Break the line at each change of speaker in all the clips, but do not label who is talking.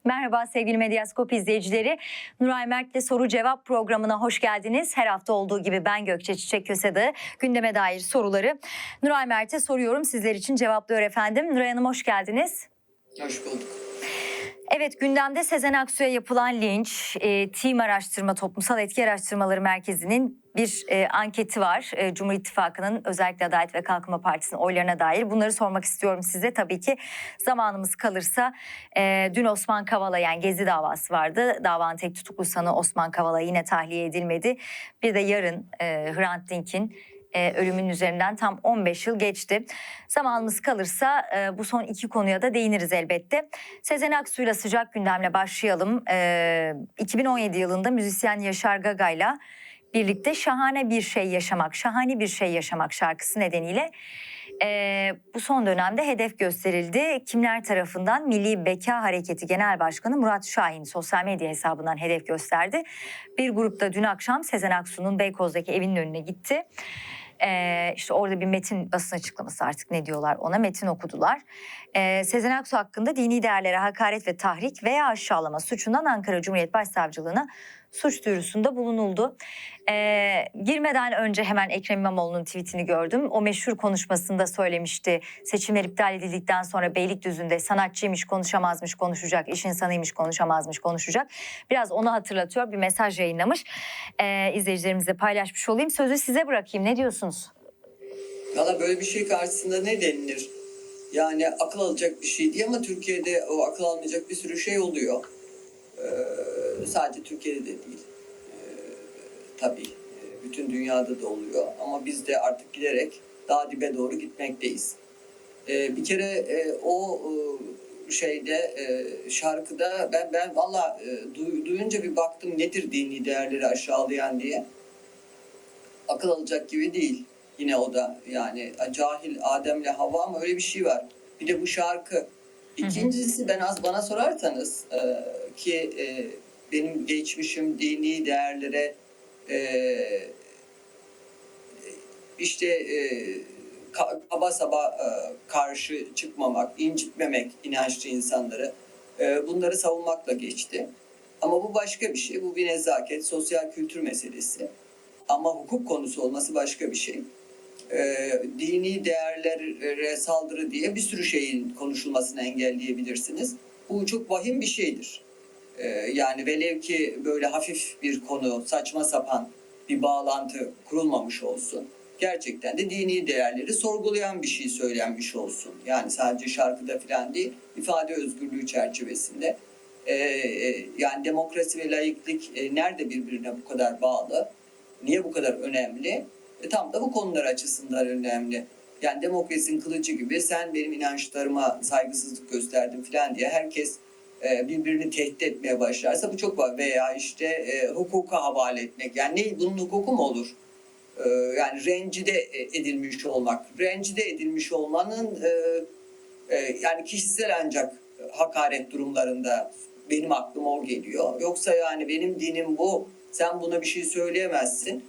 Merhaba sevgili Medyaskop izleyicileri. Nuray Mert'le Soru Cevap programına hoş geldiniz. Her hafta olduğu gibi ben Gökçe Çiçek Kösedağı gündeme dair soruları Nuray Mert'e soruyorum. Sizler için cevaplıyor efendim. Nuray Hanım hoş geldiniz.
Hoş bulduk.
Evet, gündemde Sezen Aksu'ya yapılan linç, TİM Araştırma Toplumsal Etki Araştırmaları Merkezi'nin bir anketi var. Cumhur İttifakı'nın özellikle Adalet ve Kalkınma Partisi'nin oylarına dair. Bunları sormak istiyorum size. Tabii ki zamanımız kalırsa dün Osman Kavala, yani Gezi davası vardı. Davanın tek tutuklu sanığı Osman Kavala yine tahliye edilmedi. Bir de yarın Hrant Dink'in ölümünün üzerinden tam 15 yıl geçti. Zamanımız kalırsa bu son iki konuya da değiniriz elbette. Sezen Aksu'yla sıcak gündemle başlayalım. 2017 yılında müzisyen Yaşar Gaga'yla birlikte Şahane Bir Şey Yaşamak, Şahane Bir Şey Yaşamak şarkısı nedeniyle bu son dönemde hedef gösterildi. Kimler tarafından? Milli Beka Hareketi Genel Başkanı Murat Şahin sosyal medya hesabından hedef gösterdi. Bir grupta dün akşam Sezen Aksu'nun Beykoz'daki evinin önüne gitti. İşte orada bir metin, basın açıklaması, artık ne diyorlar ona, metin okudular. Sezen Aksu hakkında dini değerlere hakaret ve tahrik veya aşağılama suçundan Ankara Cumhuriyet Başsavcılığına suç duyurusunda bulunuldu. Girmeden önce hemen Ekrem İmamoğlu'nun tweetini gördüm. O meşhur konuşmasında söylemişti. Seçimler iptal edildikten sonra Beylikdüzü'nde sanatçıymış konuşamazmış konuşacak, iş insanıymış konuşamazmış konuşacak. Biraz onu hatırlatıyor, bir mesaj yayınlamış. İzleyicilerimizle paylaşmış olayım. Sözü size bırakayım. Ne diyorsunuz?
Valla böyle bir şey karşısında ne denilir? Yani akıl alacak bir şey değil ama Türkiye'de o akıl almayacak bir sürü şey oluyor. Sadece Türkiye'de de değil. Tabii bütün dünyada da oluyor. Ama biz de artık giderek daha dibe doğru gitmekteyiz. Bir kere o şeyde şarkıda ben valla duyunca bir baktım nedir dini değerleri aşağılayan diye. Akıl alacak gibi değil. Yine o da yani cahil Adem'le Havva, ama öyle bir şey var. Bir de bu şarkı. İkincisi, bana sorarsanız ki benim geçmişim dini değerlere kaba saba karşı çıkmamak, incitmemek inançlı insanları, bunları savunmakla geçti. Ama bu başka bir şey. Bu bir nezaket, sosyal kültür meselesi. Ama hukuk konusu olması başka bir şey. Dini değerlere saldırı diye bir sürü şeyin konuşulmasını engelleyebilirsiniz. Bu çok vahim bir şeydir. Yani velev ki böyle hafif bir konu, saçma sapan bir bağlantı kurulmamış olsun. Gerçekten de dini değerleri sorgulayan bir şey söylenmiş olsun. Yani sadece şarkıda falan değil, ifade özgürlüğü çerçevesinde. Yani demokrasi ve laiklik nerede birbirine bu kadar bağlı? Niye bu kadar önemli? Tam da bu konular açısından önemli. Yani demokrasinin kılıcı gibi sen benim inançlarıma saygısızlık gösterdin falan diye herkes birbirini tehdit etmeye başlarsa bu çok var. Veya işte hukuka havale etmek. Yani bunun hukuku mu olur? Yani rencide edilmiş olmak. Rencide edilmiş olmanın yani kişisel ancak hakaret durumlarında benim aklıma o geliyor. Yoksa yani benim dinim bu, sen buna bir şey söyleyemezsin.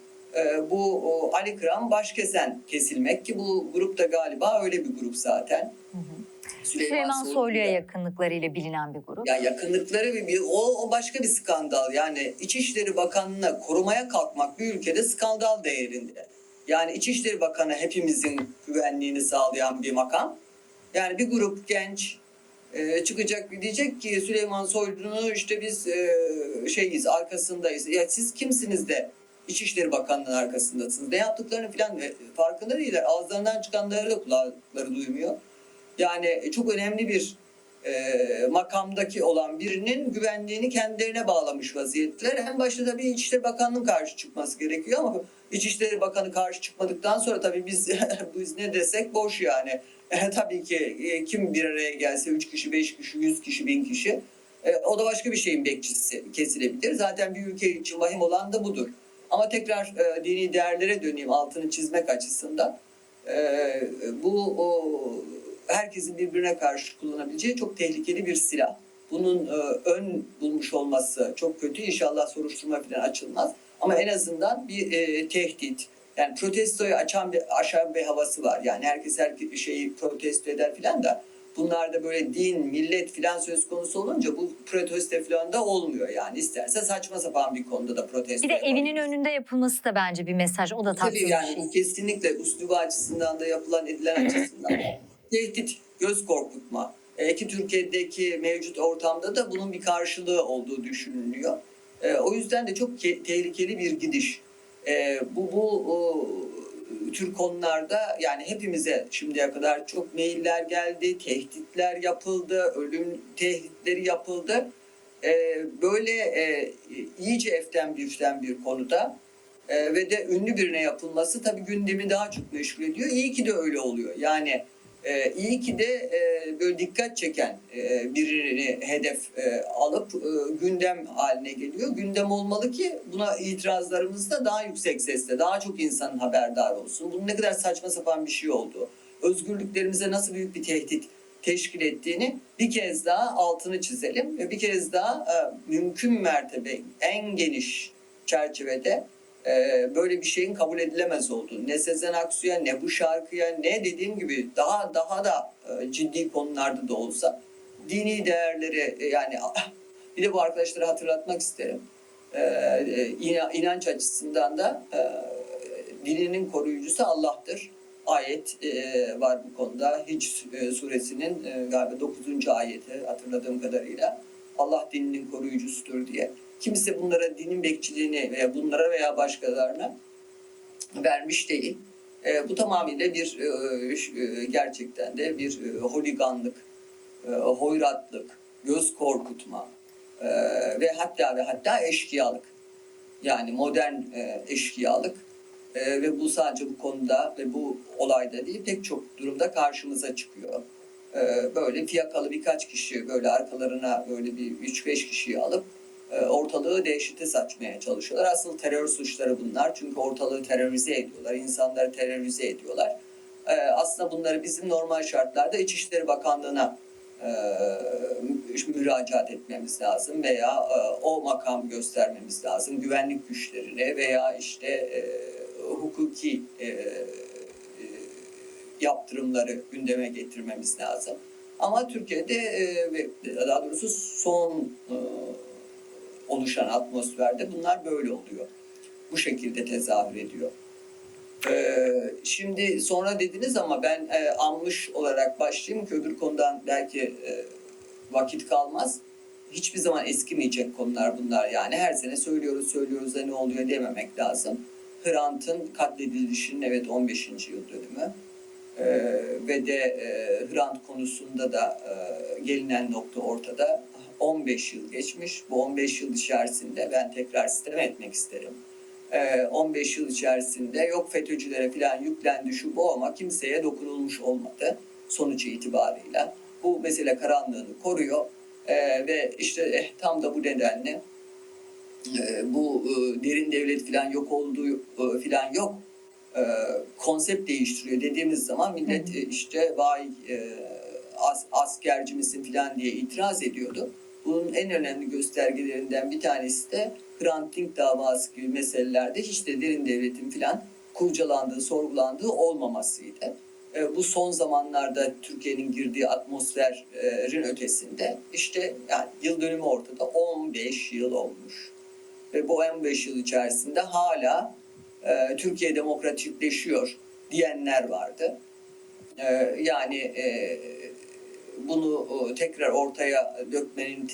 Bu Ali Kıran Başkesen kesilmek, ki bu grup da galiba öyle bir grup zaten.
Süleyman Soylu'ya yakınlıklarıyla bilinen bir grup.
Ya yakınlıkları o başka bir skandal. Yani İçişleri Bakanı'na korumaya kalkmak bir ülkede skandal değerinde. Yani İçişleri Bakanı hepimizin güvenliğini sağlayan bir makam. Yani bir grup genç çıkacak, diyecek ki Süleyman Soylu'nu işte biz şeyiz, arkasındayız. Ya siz kimsiniz de İçişleri Bakanlığı'nın arkasındasınız? Ne yaptıklarını falan farkında değiller. Ağızlarından çıkanları da kulakları duymuyor. Yani çok önemli bir makamdaki olan birinin güvenliğini kendilerine bağlamış vaziyetler. En başta tabii İçişleri Bakanlığı'nın karşı çıkması gerekiyor ama İçişleri Bakanı karşı çıkmadıktan sonra tabii biz ne desek boş yani. Tabii ki kim bir araya gelse 3 kişi, 5 kişi, 100 kişi, 1000 kişi o da başka bir şeyin bekçisi kesilebilir. Zaten bir ülke için vahim olan da budur. Ama tekrar dini değerlere döneyim altını çizmek açısından. Bu herkesin birbirine karşı kullanabileceği çok tehlikeli bir silah. Bunun ön bulmuş olması çok kötü. İnşallah soruşturma falan açılmaz. Ama en azından bir tehdit. Yani protestoyu aşan bir havası var. Yani herkes her şeyi protesto eder falan da bunlarda böyle din, millet filan söz konusu olunca bu protesto filan da olmuyor yani. İsterse saçma sapan bir konuda da protesto
Bir de evinin
yapabilir.
önünde yapılması da bence bir mesaj. O da tatsız
Tabii
bir
yani
şey.
bu kesinlikle üslubu açısından da yapılan edilen açısından tehdit, göz korkutma. Ki Türkiye'deki mevcut ortamda da bunun bir karşılığı olduğu düşünülüyor. O yüzden de çok tehlikeli bir gidiş. Bu tür konularda yani hepimize şimdiye kadar çok mailler geldi, tehditler yapıldı, ölüm tehditleri yapıldı. Böyle iyice eften büyükten bir konuda ve de ünlü birine yapılması tabii gündemi daha çok meşgul ediyor. İyi ki de öyle oluyor. Yani iyi ki de böyle dikkat çeken birini hedef alıp gündem haline geliyor. Gündem olmalı ki buna itirazlarımız da daha yüksek sesle, daha çok insanın haberdar olsun. Bunun ne kadar saçma sapan bir şey olduğu, özgürlüklerimize nasıl büyük bir tehdit teşkil ettiğini bir kez daha altını çizelim ve bir kez daha mümkün mertebe en geniş çerçevede böyle bir şeyin kabul edilemez olduğunu, ne Sezen Aksu'ya ne bu şarkıya ne dediğim gibi daha da ciddi konularda da olsa dini değerleri yani bir de bu arkadaşları hatırlatmak isterim. İnanç açısından da dininin koruyucusu Allah'tır. Ayet var bu konuda. Hic suresinin galiba 9. ayeti hatırladığım kadarıyla Allah dininin koruyucusudur diye. Kimse bunlara dinin bekçiliğini veya bunlara veya başkalarına vermiş değil. Bu tamamıyla bir gerçekten de bir holiganlık, hoyratlık, göz korkutma ve hatta eşkıyalık. Yani modern eşkıyalık. Ve bu sadece bu konuda ve bu olayda değil pek çok durumda karşımıza çıkıyor. Böyle fiyakalı birkaç kişi böyle arkalarına böyle bir 3-5 kişiyi alıp ortalığı dehşete saçmaya çalışıyorlar. Asıl terör suçları bunlar. Çünkü ortalığı terörize ediyorlar. İnsanları terörize ediyorlar. Aslında bunları bizim normal şartlarda İçişleri Bakanlığı'na müracaat etmemiz lazım veya o makam göstermemiz lazım. Güvenlik güçlerine veya işte hukuki yaptırımları gündeme getirmemiz lazım. Ama Türkiye'de ve daha doğrusu son oluşan atmosferde bunlar böyle oluyor. Bu şekilde tezahür ediyor. Şimdi sonra dediniz ama ben anmış olarak başlayayım ki öbür konudan belki vakit kalmaz. Hiçbir zaman eskimeyecek konular bunlar yani. Her sene söylüyoruz da ne oluyor dememek lazım. Hrant'ın katledilişinin evet 15. yıl dönümü. Ve de Hrant konusunda da gelinen nokta ortada. 15 yıl geçmiş. Bu 15 yıl içerisinde ben tekrar sistem etmek isterim. 15 yıl içerisinde yok FETÖ'cülere falan yüklendi şu bu ama kimseye dokunulmuş olmadı sonuç itibarıyla. Bu mesele karanlığını koruyor ve işte tam da bu nedenle bu derin devlet falan yok olduğu falan yok. Konsept değiştiriyor dediğimiz zaman millet işte vay askerci misin falan diye itiraz ediyordu. Bunun en önemli göstergelerinden bir tanesi de Hrant Dink davası gibi meselelerde hiç de derin devletin falan kurcalandığı, sorgulandığı olmamasıydı. Bu son zamanlarda Türkiye'nin girdiği atmosferin ötesinde işte yani yıl dönümü ortada 15 yıl olmuş. Ve bu 15 yıl içerisinde hala Türkiye demokratikleşiyor diyenler vardı. Yani bunu tekrar ortaya dökmenin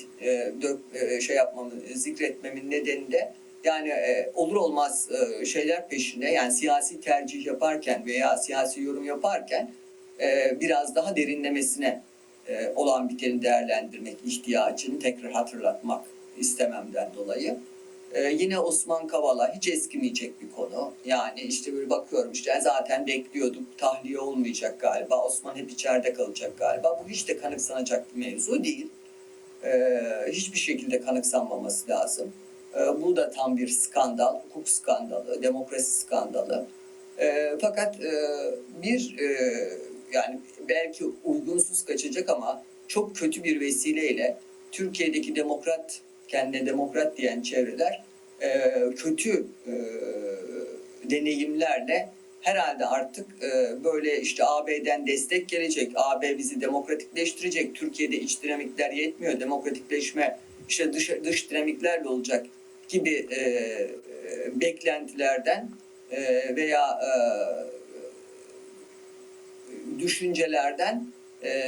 zikretmemin nedeni de yani olur olmaz şeyler peşinde yani siyasi tercih yaparken veya siyasi yorum yaparken biraz daha derinlemesine olan biteni değerlendirmek ihtiyacını tekrar hatırlatmak istememden dolayı. Yine Osman Kavala hiç eskimeyecek bir konu. Yani işte böyle bakıyorum işte zaten bekliyorduk tahliye olmayacak galiba. Osman hep içeride kalacak galiba. Bu hiç de kanıksanacak bir mevzu değil. Hiçbir şekilde kanıksanmaması lazım. Bu da tam bir skandal, hukuk skandalı, demokrasi skandalı. Fakat yani belki uygunsuz kaçacak ama çok kötü bir vesileyle Türkiye'deki kendine demokrat diyen çevreler kötü deneyimlerle herhalde artık böyle işte AB'den destek gelecek, AB bizi demokratikleştirecek, Türkiye'de iç dinamikler yetmiyor, demokratikleşme işte dış dinamiklerle olacak gibi beklentilerden veya düşüncelerden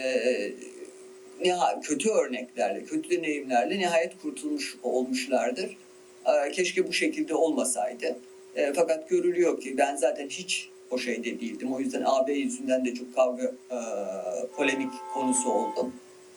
kötü örneklerle, kötü deneyimlerle nihayet kurtulmuş olmuşlardır. Keşke bu şekilde olmasaydı. Fakat görülüyor ki ben zaten hiç o şeyde değildim. O yüzden AB yüzünden de çok kavga, polemik konusu oldum.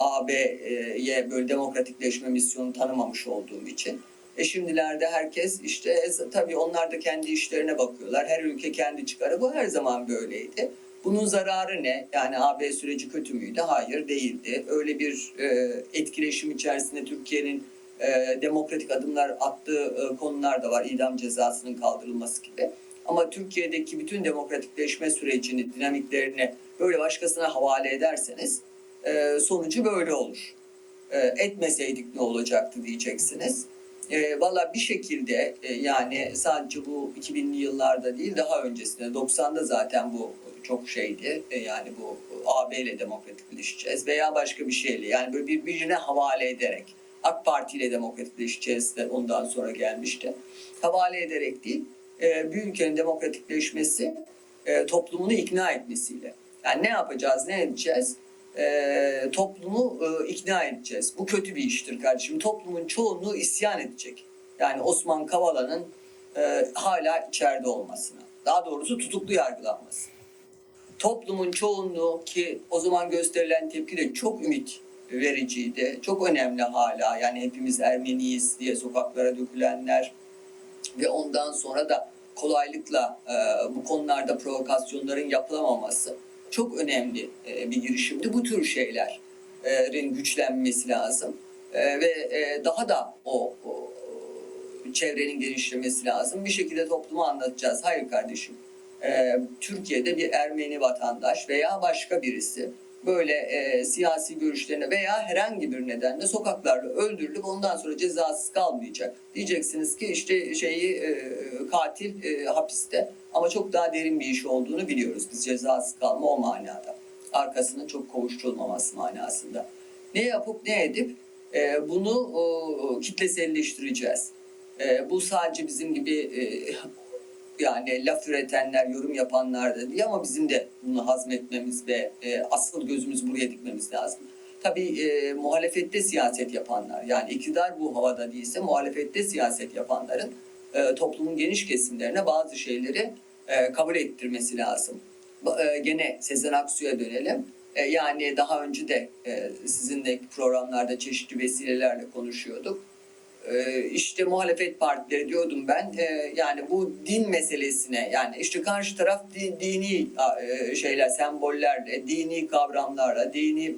AB'ye böyle demokratikleşme misyonu tanımamış olduğum için. Şimdilerde herkes işte tabii onlar da kendi işlerine bakıyorlar. Her ülke kendi çıkarı. Bu her zaman böyleydi. Bunun zararı ne? Yani AB süreci kötü müydü? Hayır, değildi. Öyle bir etkileşim içerisinde Türkiye'nin demokratik adımlar attığı konular da var. İdam cezasının kaldırılması gibi. Ama Türkiye'deki bütün demokratikleşme sürecini, dinamiklerini böyle başkasına havale ederseniz sonucu böyle olur. Etmeseydik ne olacaktı diyeceksiniz. Valla bir şekilde yani sadece bu 2000'li yıllarda değil daha öncesinde 90'da zaten bu çok şeydi. Yani bu AB ile demokratikleşeceğiz veya başka bir şeyle yani böyle birbirine havale ederek AK Parti ile demokratikleşeceğiz de ondan sonra gelmişti. Havale ederek değil bir ülkenin demokratikleşmesi toplumunu ikna etmesiyle. Yani ne yapacağız, ne edeceğiz? Toplumu ikna edeceğiz. Bu kötü bir iştir kardeşim. Toplumun çoğunluğu isyan edecek. Yani Osman Kavala'nın hala içeride olmasına. Daha doğrusu tutuklu yargılanması. Toplumun çoğunluğu ki o zaman gösterilen tepki de çok ümit vericiydi. Çok önemli hala. Yani hepimiz Ermeniyiz diye sokaklara dökülenler ve ondan sonra da kolaylıkla bu konularda provokasyonların yapılamaması çok önemli bir girişimdi. Bu tür şeylerin güçlenmesi lazım ve daha da o çevrenin genişlemesi lazım. Bir şekilde topluma anlatacağız. Hayır kardeşim, Türkiye'de bir Ermeni vatandaş veya başka birisi böyle siyasi görüşlerine veya herhangi bir nedenle sokaklarda öldürülüp ondan sonra cezasız kalmayacak. Diyeceksiniz ki işte katil hapiste ama çok daha derin bir iş olduğunu biliyoruz. Biz cezasız kalma o manada. Arkasının çok kovuşturulmaması manasında. Ne yapıp ne edip bunu kitleselleştireceğiz. Bu sadece bizim gibi yani laf üretenler, yorum yapanlar da değil ama bizim de bunu hazmetmemiz ve asıl gözümüzü buraya dikmemiz lazım. Tabii muhalefette siyaset yapanlar, yani iktidar bu havada değilse muhalefette siyaset yapanların toplumun geniş kesimlerine bazı şeyleri kabul ettirmesi lazım. Gene Sezen Aksu'ya dönelim. Yani daha önce de sizinle programlarda çeşitli vesilelerle konuşuyorduk. İşte muhalefet partileri diyordum ben yani bu din meselesine yani işte karşı taraf dini şeyler sembollerle dini kavramlarla dini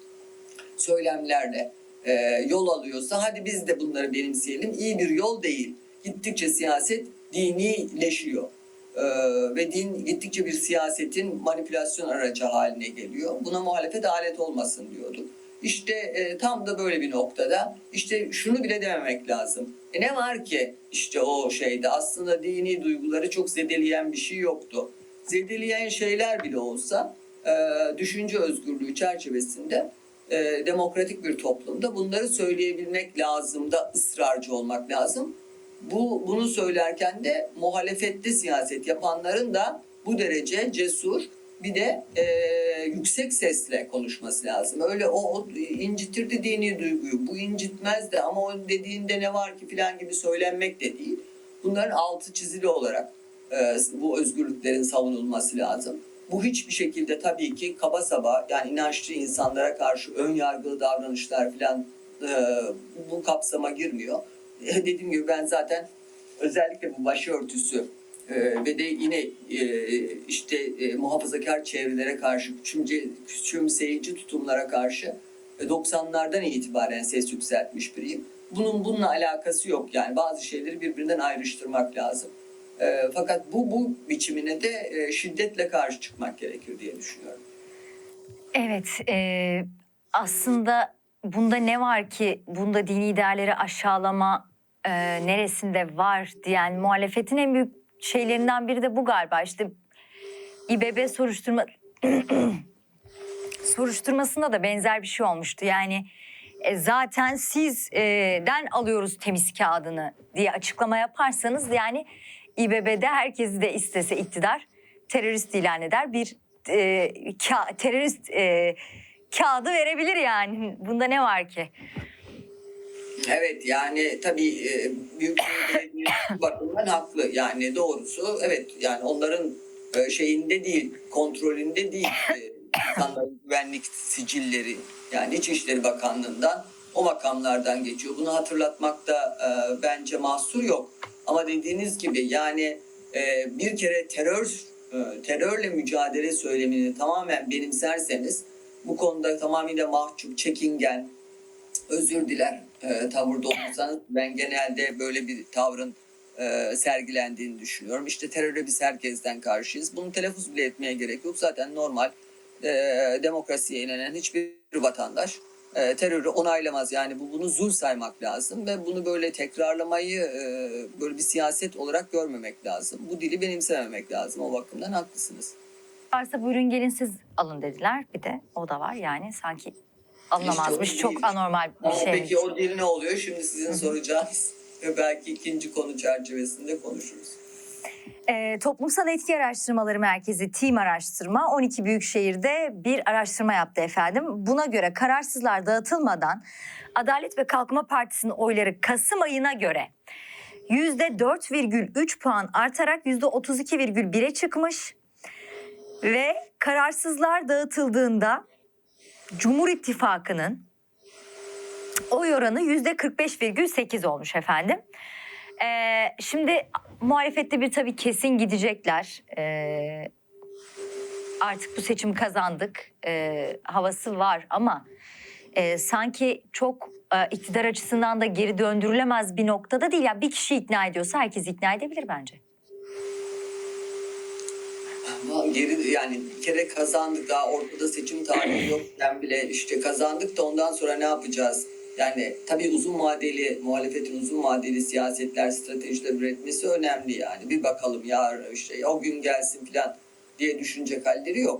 söylemlerle yol alıyorsa hadi biz de bunları benimseyelim. İyi bir yol değil. Gittikçe siyaset dinileşiyor. Ve din gittikçe bir siyasetin manipülasyon aracı haline geliyor. Buna muhalefet alet olmasın diyorduk. İşte tam da böyle bir noktada işte şunu bile dememek lazım. Ne var ki işte o şeyde aslında dini duyguları çok zedeleyen bir şey yoktu. Zedeleyen şeyler bile olsa düşünce özgürlüğü çerçevesinde demokratik bir toplumda bunları söyleyebilmek lazım da ısrarcı olmak lazım. Bunu söylerken de muhalefette siyaset yapanların da bu derece cesur bir de yüksek sesle konuşması lazım. Öyle o incitirdi dini duyguyu, bu incitmez de ama o dediğinde ne var ki filan gibi söylenmek de değil. Bunların altı çizili olarak bu özgürlüklerin savunulması lazım. Bu hiçbir şekilde tabii ki kaba saba yani inançlı insanlara karşı ön yargılı davranışlar filan bu kapsama girmiyor. Dediğim gibi ben zaten özellikle bu başörtüsü ve de yine işte muhafazakar çevrelere karşı küçümseyici tutumlara karşı 90'lardan itibaren ses yükseltmiş biriyim. Bununla alakası yok yani bazı şeyleri birbirinden ayrıştırmak lazım. Fakat bu biçimine de şiddetle karşı çıkmak gerekir diye düşünüyorum.
Evet, aslında bunda ne var ki bunda dini değerleri aşağılama neresinde var diyen muhalefetin en büyük şeylerinden biri de bu galiba. İşte İBB soruşturmasında da benzer bir şey olmuştu. Yani zaten sizden alıyoruz temiz kağıdını diye açıklama yaparsanız yani İBB'de herkesi de istese iktidar terörist ilan eder. Bir terörist kağıdı verebilir yani. Bunda ne var ki?
Evet, yani tabii Büyükşehir Belediyesi bakımından haklı. Yani doğrusu evet, yani onların şeyinde değil, kontrolünde değil insanların güvenlik sicilleri. Yani İçişleri Bakanlığı'ndan, o makamlardan geçiyor. Bunu hatırlatmakta bence mahsur yok. Ama dediğiniz gibi yani bir kere terörle mücadele söylemini tamamen benimserseniz, bu konuda tamamıyla mahcup, çekingen, özür diler tavırda olursanız, ben genelde böyle bir tavrın sergilendiğini düşünüyorum. İşte teröre biz herkesten karşıyız. Bunu telaffuz bile etmeye gerek yok. Zaten normal demokrasiye inanan hiçbir vatandaş terörü onaylamaz. Yani bunu zul saymak lazım ve bunu böyle tekrarlamayı böyle bir siyaset olarak görmemek lazım. Bu dili benimsememek lazım. O bakımdan haklısınız.
Varsa buyurun gelin siz alın dediler. Bir de o da var yani sanki alınamazmış.
İşte
Çok anormal bir şey.
Peki o dil ne oluyor? Şimdi sizin soracağınız ve belki ikinci konu çerçevesinde konuşuruz.
Toplumsal Etki Araştırmaları Merkezi TİM Araştırma 12 büyükşehirde bir araştırma yaptı efendim. Buna göre kararsızlar dağıtılmadan Adalet ve Kalkınma Partisi'nin oyları Kasım ayına göre %4,3 puan artarak %32,1'e çıkmış ve kararsızlar dağıtıldığında Cumhur İttifakı'nın oy oranı %45,8 olmuş efendim. Şimdi muhalefette bir tabii kesin gidecekler. Artık bu seçimi kazandık havası var ama sanki çok iktidar açısından da geri döndürülemez bir noktada değil. Yani bir kişi ikna ediyorsa herkes ikna edebilir bence.
Ama yani bir kere kazandık, daha ortada seçim tarihi yokken bile işte kazandık da ondan sonra ne yapacağız? Yani tabii muhalefetin uzun vadeli siyasetler, stratejiler üretmesi önemli yani. Bir bakalım ya işte o gün gelsin falan diye düşünecek halleri yok.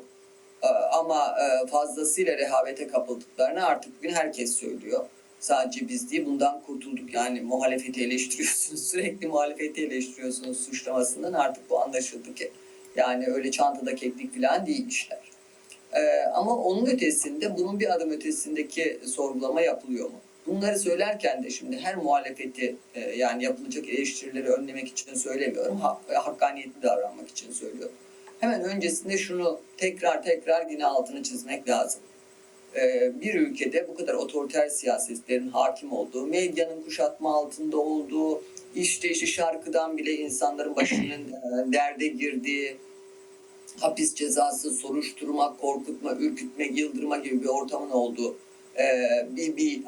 Ama fazlasıyla rehavete kapıldıklarını artık bugün herkes söylüyor. Sadece biz değil, bundan kurtulduk. Yani muhalefeti eleştiriyorsunuz, sürekli muhalefeti eleştiriyorsunuz suçlamasından artık bu anlaşıldı ki. Yani öyle çantada keklik falan değil işler. Ama onun ötesinde, bunun bir adım ötesindeki sorgulama yapılıyor mu? Bunları söylerken de şimdi her muhalefeti yani yapılacak eleştirileri önlemek için söylemiyorum. Hakkaniyetli davranmak için söylüyorum. Hemen öncesinde şunu tekrar yine altını çizmek lazım. Bir ülkede bu kadar otoriter siyasetlerin hakim olduğu, medyanın kuşatma altında olduğu, işte şarkıdan bile insanların başının derde girdiği, hapis cezası, soruşturma, korkutma, ürkütme, yıldırma gibi bir ortamın olduğu bir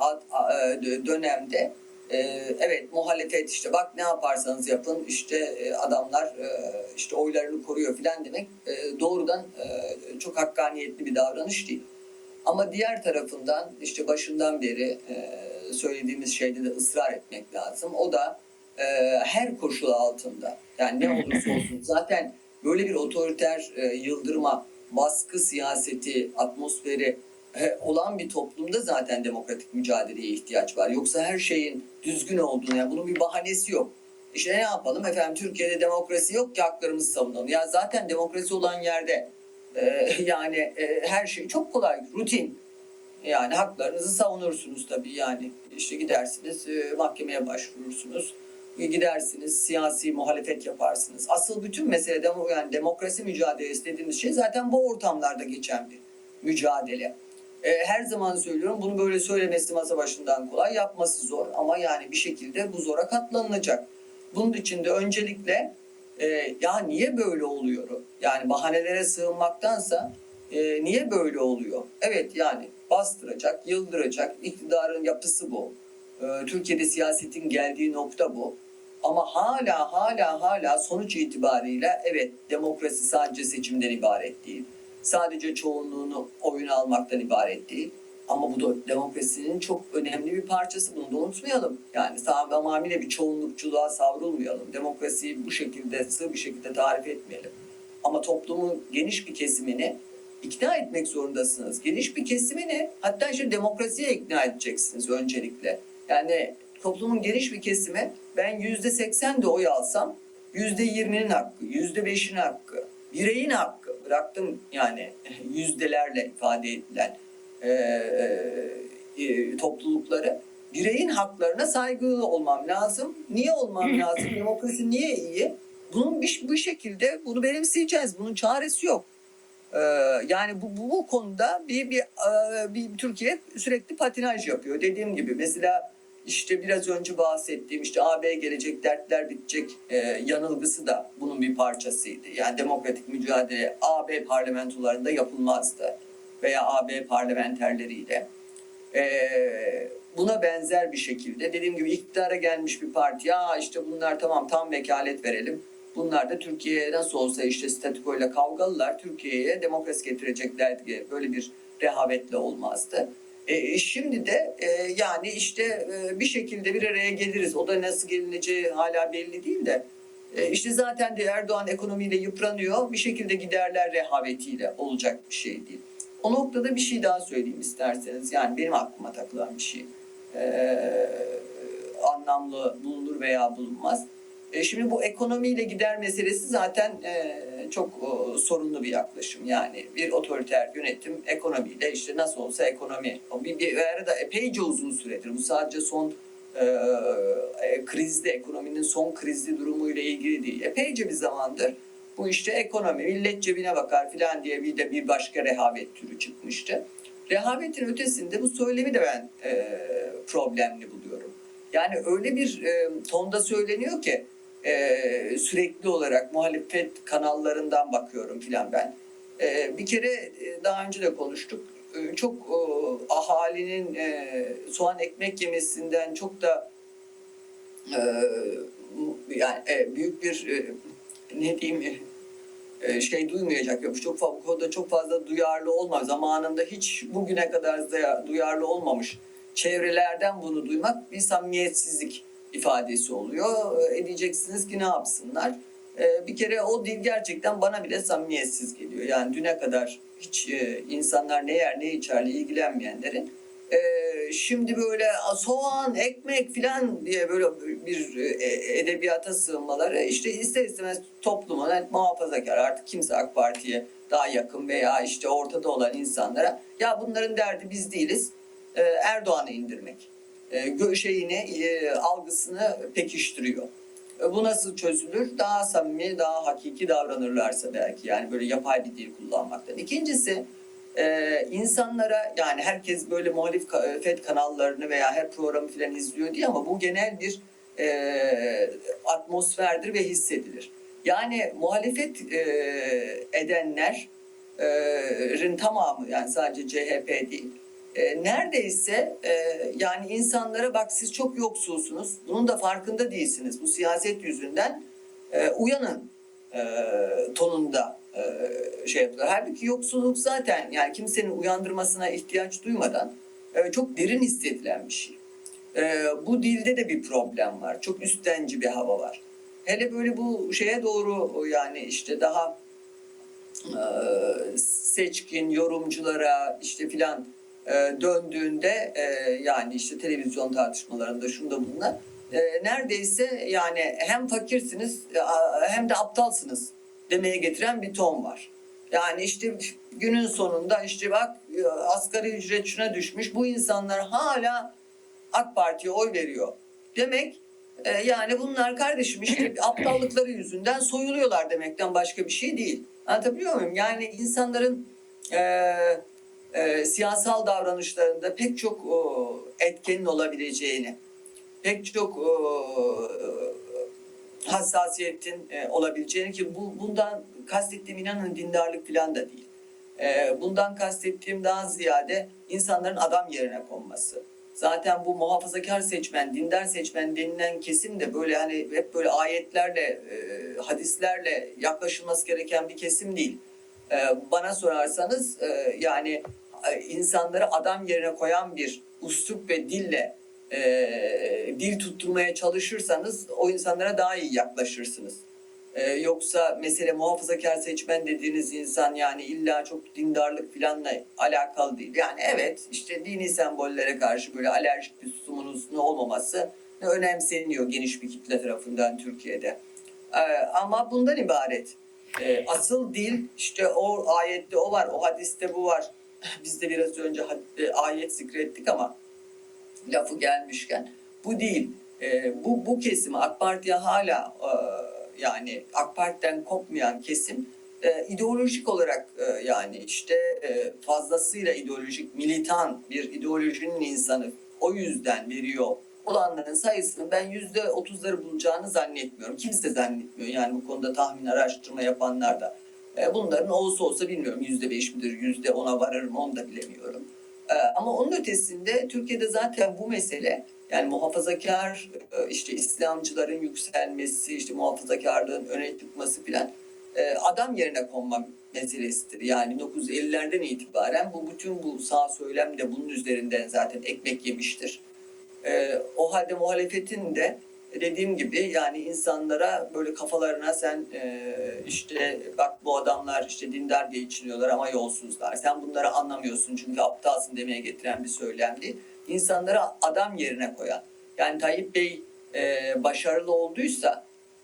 dönemde evet, muhalefet işte bak ne yaparsanız yapın işte adamlar işte oylarını koruyor filan demek doğrudan çok hakkaniyetli bir davranış değil. Ama diğer tarafından işte başından beri söylediğimiz şeyde de ısrar etmek lazım. O da her koşul altında, yani ne olursa olsun, zaten böyle bir otoriter yıldırma, baskı siyaseti, atmosferi olan bir toplumda zaten demokratik mücadeleye ihtiyaç var. Yoksa her şeyin düzgün olduğunu, yani bunun bir bahanesi yok. İşte ne yapalım efendim, Türkiye'de demokrasi yok ki haklarımızı savunalım. Ya zaten demokrasi olan yerde yani her şey çok kolay, rutin. Yani haklarınızı savunursunuz tabii, yani işte gidersiniz mahkemeye başvurursunuz, gidersiniz siyasi muhalefet yaparsınız. Asıl bütün mesele yani demokrasi mücadelesi dediğimiz şey zaten bu ortamlarda geçen bir mücadele. Her zaman söylüyorum, bunu böyle söylemesi masa başından kolay, yapması zor ama yani bir şekilde bu zora katlanılacak. Bunun için de öncelikle ya niye böyle oluyor? Yani bahanelere sığınmaktansa niye böyle oluyor? Evet, yani bastıracak, yıldıracak, iktidarın yapısı bu. Türkiye'de siyasetin geldiği nokta bu. Ama hala sonuç itibariyle evet, demokrasi sadece seçimden ibaret değil. Sadece çoğunluğunu oyun almaktan ibaret değil. Ama bu da demokrasinin çok önemli bir parçası. Bunu da unutmayalım. Yani tamamıyla bir çoğunlukçuluğa savrulmayalım. Demokrasiyi bu şekilde, sığ bir şekilde tarif etmeyelim. ama toplumun geniş bir kesimini ikna etmek zorundasınız. Geniş bir kesimini, hatta işte demokrasiye ikna edeceksiniz öncelikle. Yani toplumun geniş bir kesimi, ben %80 de oy alsam %20'nin hakkı, %5'in hakkı, bireyin hakkı, bıraktım yani yüzdelerle ifade edilen toplulukları, bireyin haklarına saygılı olmam lazım. Niye olmam lazım? Demokrasi niye iyi? Bunun bu şekilde bunu benimseyeceğiz. Bunun çaresi yok. Yani bu konuda bir Türkiye sürekli patinaj yapıyor. Dediğim gibi mesela işte biraz önce bahsettiğim işte AB gelecek, dertler bitecek yanılgısı da bunun bir parçasıydı. Yani demokratik mücadele AB parlamentolarında yapılmazdı veya AB parlamenterleriyle. Buna benzer bir şekilde dediğim gibi iktidara gelmiş bir parti, ya işte bunlar tamam, tam vekalet verelim. Bunlar da Türkiye'ye nasıl olsa işte statükoyla kavgalılar, Türkiye'ye demokrasi getirecekler diye böyle bir rehavetle olmazdı. Şimdi de yani işte bir şekilde bir araya geliriz. O da nasıl gelineceği hala belli değil de. İşte zaten de Erdoğan ekonomiyle yıpranıyor. Bir şekilde giderler rehavetiyle olacak bir şey değil. O noktada bir şey daha söyleyeyim isterseniz. Yani benim aklıma takılan bir şey. Anlamlı bulunur veya bulunmaz. Şimdi bu ekonomiyle gider meselesi zaten çok sorunlu bir yaklaşım. Yani bir otoriter yönetim ekonomiyle işte nasıl olsa ekonomi. Bir arada epeyce uzun süredir. Bu sadece son krizde, ekonominin son krizli durumuyla ilgili değil. Epeyce bir zamandır bu işte ekonomi, millet cebine bakar filan diye bir başka rehavet türü çıkmıştı. Rehavetin ötesinde bu söylemi de ben problemli buluyorum. Yani öyle bir tonda söyleniyor ki sürekli olarak muhalefet kanallarından bakıyorum filan ben. Bir kere daha önce de konuştuk. Çok ahalinin soğan ekmek yemesinden çok da yani büyük bir ne diyeyim şey duymayacak yok. Bu konuda çok fazla duyarlı olma. Zamanında hiç bugüne kadar da duyarlı olmamış çevrelerden bunu duymak bir samimiyetsizlik ifadesi oluyor. Diyeceksiniz ki ne yapsınlar? Bir kere o dil gerçekten bana bile samimiyetsiz geliyor. Yani düne kadar hiç insanlar ne yer ne içerle ilgilenmeyenlerin şimdi böyle soğan, ekmek filan diye böyle bir edebiyata sığınmaları işte ister istemez toplumun muhafazakar, artık kimse AK Parti'ye daha yakın veya işte ortada olan insanlara ya bunların derdi biz değiliz, Erdoğan'ı indirmek algısını pekiştiriyor. Bu nasıl çözülür? Daha samimi, daha hakiki davranırlarsa belki, yani böyle yapay bir dil kullanmaktan. İkincisi, insanlara, yani herkes böyle muhalefet kanallarını veya her programı filan izliyor diye, ama bu genel bir atmosferdir ve hissedilir. Yani muhalefet edenlerin tamamı, yani sadece CHP değil, neredeyse yani insanlara bak siz çok yoksulsunuz, bunun da farkında değilsiniz, bu siyaset yüzünden uyanın tonunda şey yapıyorlar. Halbuki yoksulluk zaten yani kimsenin uyandırmasına ihtiyaç duymadan çok derin hissedilen bir şey. Bu dilde de bir problem var. Çok üsttenci bir hava var. Hele böyle bu şeye doğru, yani işte daha seçkin yorumculara işte filan döndüğünde yani işte televizyon tartışmalarında şunda bunlar neredeyse yani hem fakirsiniz hem de aptalsınız demeye getiren bir ton var. Yani işte günün sonunda işte bak asgari ücret şuna düşmüş, bu insanlar hala AK Parti'ye oy veriyor demek, yani bunlar kardeşim işte aptallıkları yüzünden soyuluyorlar demekten başka bir şey değil. Anlatabiliyor muyum? Yani insanların siyasal davranışlarında pek çok etkenin olabileceğini, pek çok hassasiyetin olabileceğini, ki bundan kastettiğim inanın dindarlık falan da değil. Bundan kastettiğim daha ziyade insanların adam yerine konması. Zaten bu muhafazakar seçmen, dindar seçmen denilen kesim de böyle hani hep böyle ayetlerle, hadislerle yaklaşılması gereken bir kesim değil. Bana sorarsanız yani insanları adam yerine koyan bir üslup ve dille dil tutturmaya çalışırsanız o insanlara daha iyi yaklaşırsınız. Yoksa mesele muhafazakar seçmen dediğiniz insan yani illa çok dindarlık falanla alakalı değil. Yani evet işte dini sembollere karşı böyle alerjik bir tutumunuzun olmaması önemseniyor geniş bir kitle tarafından Türkiye'de. Ama bundan ibaret. Asıl dil işte o ayette o var, o hadiste bu var. Biz de biraz önce ayet zikrettik ama lafı gelmişken bu değil. Bu kesimi AK Parti'ye hala yani AK Parti'den kopmayan kesim ideolojik olarak yani işte fazlasıyla ideolojik militan bir ideolojinin insanı o yüzden veriyor olanların sayısını ben %30'ları bulacağını zannetmiyorum. Kimse zannetmiyor yani bu konuda tahmin araştırma yapanlar da. Bunların olsa bilmiyorum %5 midir %10'a varır mı onu da bilemiyorum. Ama onun ötesinde Türkiye'de zaten bu mesele yani muhafazakar işte İslamcıların yükselmesi, işte muhafazakarlığın öne çıkması filan adam yerine konma meselesidir. Yani 1950'lerden itibaren bütün bu sağ söylem de bunun üzerinden zaten ekmek yemiştir. O halde muhalefetin de dediğim gibi yani insanlara böyle kafalarına sen işte bak bu adamlar işte dindar geçiniyorlar ama yolsuzlar. Sen bunları anlamıyorsun çünkü aptalsın demeye getiren bir söylemdi. İnsanlara adam yerine koyan. Yani Tayyip Bey başarılı olduysa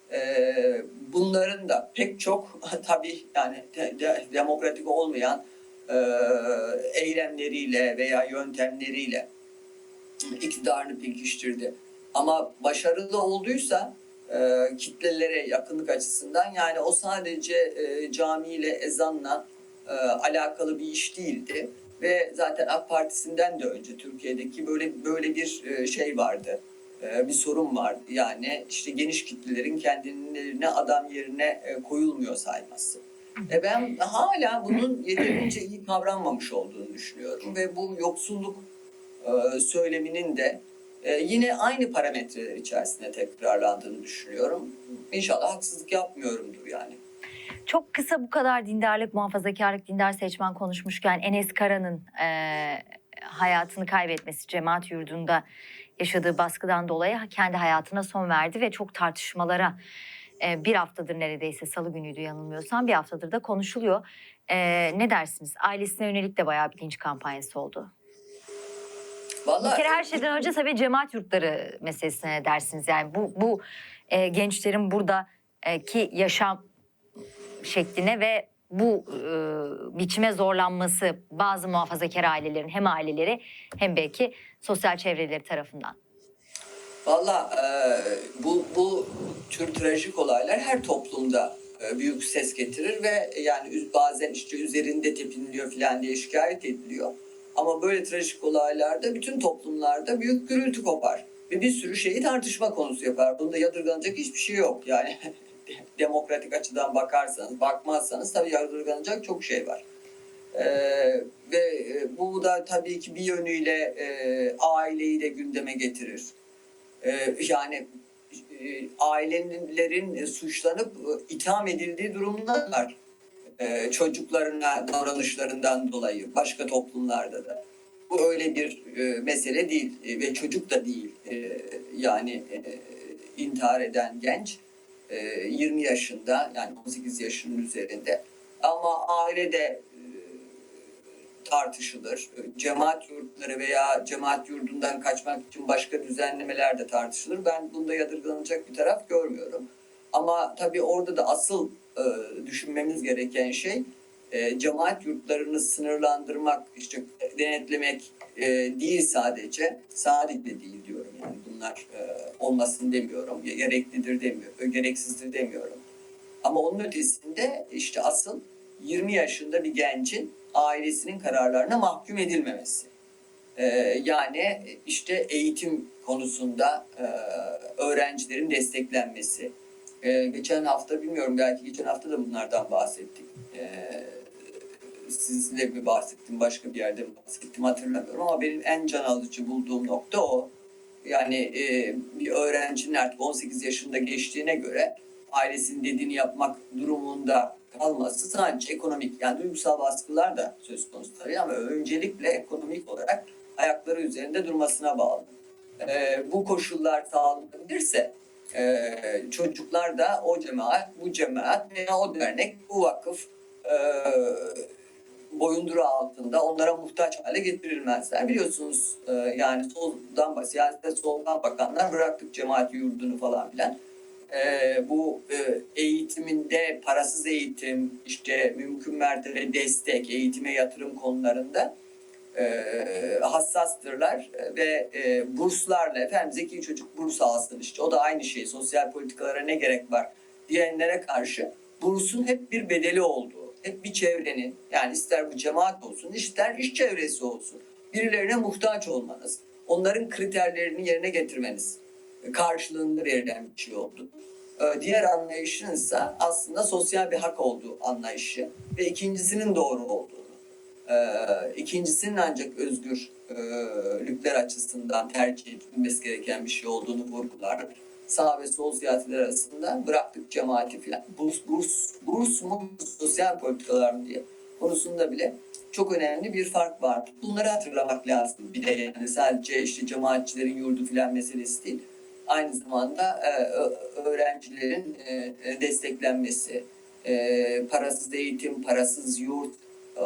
bunların da pek çok tabii yani demokratik olmayan eylemleriyle veya yöntemleriyle iktidarını pekiştirdi. Ama başarılı olduysa kitlelere yakınlık açısından yani o sadece camiyle ezanla alakalı bir iş değildi. Ve zaten AK Partisi'nden de önce Türkiye'deki böyle bir şey vardı. Bir sorun vardı. Yani işte geniş kitlelerin kendilerine adam yerine koyulmuyor sayması. Ben hala bunun yeterince iyi kavranmamış olduğunu düşünüyorum ve bu yoksulluk söyleminin de yine aynı parametreler içerisinde tekrarlandığını düşünüyorum. İnşallah haksızlık yapmıyorumdur yani.
Çok kısa bu kadar dindarlık, muhafazakarlık, dindar seçmen konuşmuşken Enes Kara'nın hayatını kaybetmesi, cemaat yurdunda yaşadığı baskıdan dolayı kendi hayatına son verdi ve çok tartışmalara bir haftadır neredeyse salı günüydü yanılmıyorsam bir haftadır da konuşuluyor. Ne dersiniz? Ailesine yönelik de bayağı bir linç kampanyası oldu.
Vallahi,
bir kere her şeyden önce tabii cemaat yurtları meselesine dersiniz. Yani bu gençlerin buradaki yaşam şekline ve bu biçime zorlanması bazı muhafazakar ailelerin hem aileleri hem belki sosyal çevreleri tarafından.
Vallahi bu tür trajik olaylar her toplumda büyük ses getirir ve yani bazen işte üzerinde tepiniliyor falan diye şikayet ediliyor. Ama böyle trajik olaylarda bütün toplumlarda büyük gürültü kopar ve bir sürü şeyi tartışma konusu yapar. Bunda yadırganacak hiçbir şey yok. Yani demokratik açıdan bakmazsanız tabii yadırganacak çok şey var. Ve bu da tabii ki bir yönüyle aileyi de gündeme getirir. Yani ailelerin suçlanıp itham edildiği durumlar var. Çocuklarına davranışlarından dolayı başka toplumlarda da. Bu öyle bir mesele değil ve çocuk da değil. Yani intihar eden genç 20 yaşında yani 18 yaşının üzerinde ama ailede tartışılır. Cemaat yurtları veya cemaat yurdundan kaçmak için başka düzenlemeler de tartışılır. Ben bunda yadırganacak bir taraf görmüyorum. Ama tabii orada da asıl düşünmemiz gereken şey cemaat yurtlarını sınırlandırmak, işte denetlemek değil sadece. Sadece değil diyorum yani bunlar olmasın demiyorum. Gereklidir demiyorum, gereksizdir demiyorum. Ama onun ötesinde işte asıl 20 yaşında bir gencin ailesinin kararlarına mahkum edilmemesi. Yani işte eğitim konusunda öğrencilerin desteklenmesi. Geçen hafta bilmiyorum belki geçen hafta da bunlardan bahsettik. Sizle mi bahsettim başka bir yerde mi bahsettim hatırlamıyorum ama benim en can alıcı bulduğum nokta o. Yani bir öğrencinin artık 18 yaşında geçtiğine göre ailesinin dediğini yapmak durumunda kalması sadece ekonomik yani duygusal baskılar da söz konusu tabii ama öncelikle ekonomik olarak ayakları üzerinde durmasına bağlı. Bu koşullar sağlanabilirse çocuklar da o cemaat, bu cemaat veya o dernek, bu vakıf boyunduruğu altında onlara muhtaç hale getirilmezler. Biliyorsunuz yani siyasete soldan bakanlar bıraktık cemaat yurdunu falan filan. Bu eğitiminde parasız eğitim, işte mümkün mertebe destek, eğitime yatırım konularında hassastırlar ve burslarla efendim zeki çocuk burs alsın işte o da aynı şey sosyal politikalara ne gerek var diyenlere karşı bursun hep bir bedeli olduğu, hep bir çevrenin yani ister bu cemaat olsun ister iş çevresi olsun birilerine muhtaç olmanız, onların kriterlerini yerine getirmeniz karşılığında verilen bir şey oldu. Diğer anlayışın ise aslında sosyal bir hak olduğu anlayışı ve ikincisinin doğru olduğunu, ikincisinin ancak özgürlükler açısından tercih edilmesi gereken bir şey olduğunu vurgular. Sağ ve sol siyasetler arasında bıraktık cemaati filan. Burs mu sosyal politikalar mı diye konusunda bile çok önemli bir fark var. Bunları hatırlamak lazım. Bir de yani sadece işte cemaatçilerin yurdu filan meselesi değil. Aynı zamanda öğrencilerin desteklenmesi, parasız eğitim, parasız yurt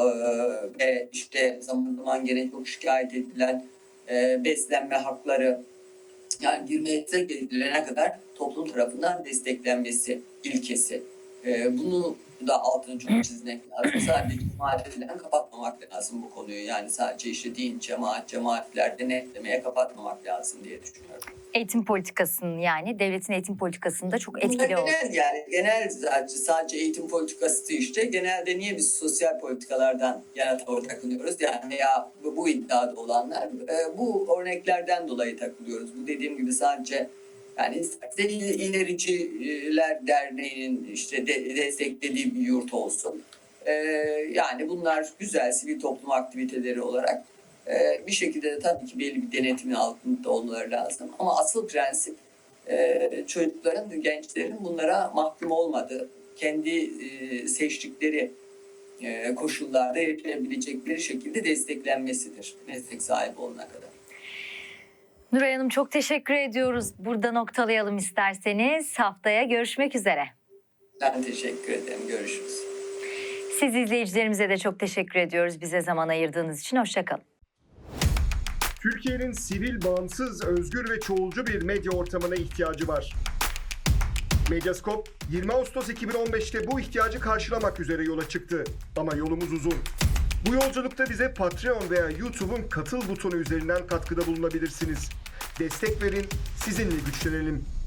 ve işte zaman zaman gene çok şikayet edilen beslenme hakları yani bir meslek edilene kadar toplum tarafından desteklenmesi ilkesi. Bunu da altını çok çizmek lazım. Sadece cemaatlerden kapatmamak lazım bu konuyu. Yani sadece işte din, cemaatler denetlemeye kapatmamak lazım diye düşünüyorum.
Eğitim politikasının yani devletin eğitim politikasında çok etkili
Bunlar
oldu.
genel sadece eğitim politikası işte. Genelde niye biz sosyal politikalardan yana tavır takılıyoruz? Yani veya bu iddiada olanlar bu örneklerden dolayı takılıyoruz. Bu dediğim gibi sadece yani İlericiler Derneği'nin işte desteklediği bir yurt olsun. Yani bunlar güzel sivil toplum aktiviteleri olarak bir şekilde de tabii ki belli bir denetimin altında olmaları lazım. Ama asıl prensip çocukların, gençlerin bunlara mahkum olmadığı, kendi seçtikleri koşullarda yaşayabilecekleri şekilde desteklenmesidir. Meslek sahibi olana kadar.
Nuray Hanım çok teşekkür ediyoruz. Burada noktalayalım isterseniz. Haftaya görüşmek üzere.
Ben teşekkür ederim. Görüşürüz.
Siz izleyicilerimize de çok teşekkür ediyoruz. Bize zaman ayırdığınız için. Hoşça kalın.
Türkiye'nin sivil, bağımsız, özgür ve çoğulcu bir medya ortamına ihtiyacı var. Medyascope 20 Ağustos 2015'te bu ihtiyacı karşılamak üzere yola çıktı. Ama yolumuz uzun. Bu yolculukta bize Patreon veya YouTube'un katıl butonu üzerinden katkıda bulunabilirsiniz. Destek verin, sizinle güçlenelim.